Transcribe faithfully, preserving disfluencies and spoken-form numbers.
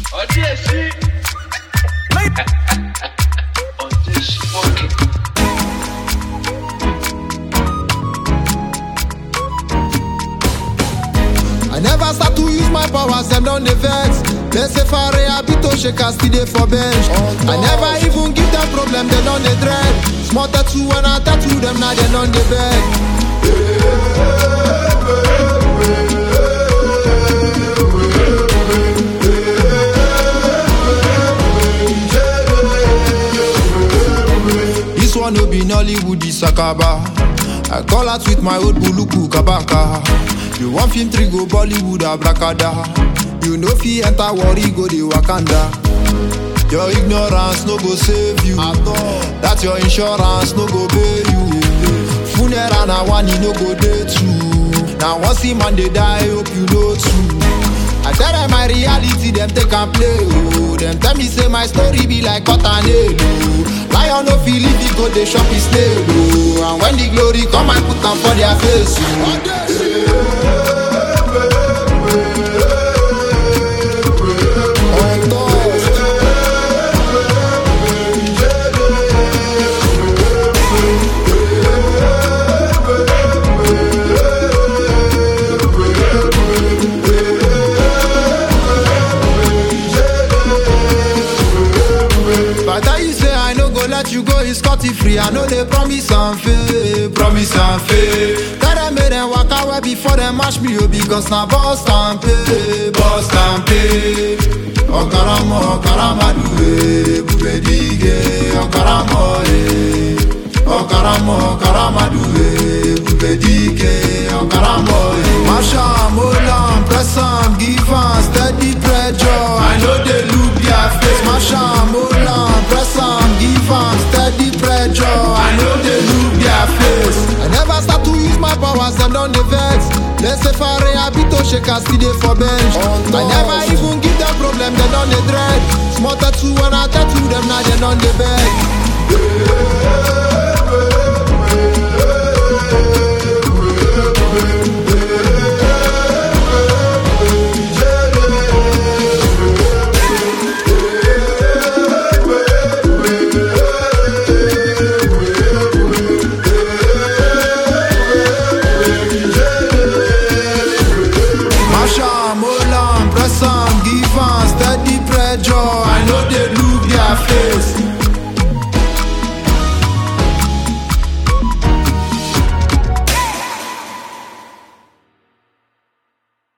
I never start to use my powers, them down the vex. They say fare habito shake and still dey for bench. I never even give them problem, they done the dread. Small tattoo when I tattoo them, now they done the bed. This one no be Nollywood, this Sakaba. I call out with my old buluku kabaka. You want film three go Bollywood abracada. You know fi enter worry go the Wakanda. Your ignorance no go save you. That your insurance no go pay you. Funeral na one you no go day too. Now once the man they die, hope you know too. I tell them my reality, them take and play. Oh, them tell me say my story be like cotton nail. Lion no feel if he go they shop his snail. Oh, and when the glory come, I put them for their face. Oh. Let you go is scotty free. I know they promise and fail, promise and fail. Tell them make them walk away before they mash me up because now boss and pay, boss and pay. Okaramo, okarama duwe, bube dige. Okaramo, eh. Okaramo, okarama duwe, bube dige. Okaramo, eh. Masha, molam, press am, give am steady pressure. I know they look their face. Masha, molam, press am, give am steady pressure. I know they look their face. I never start to use my powers, them down the vex. They say fare habito shake and still dey for bench. I never even give them problem, they done the dread. Small tattoo when I tattoo them, now they done the bed.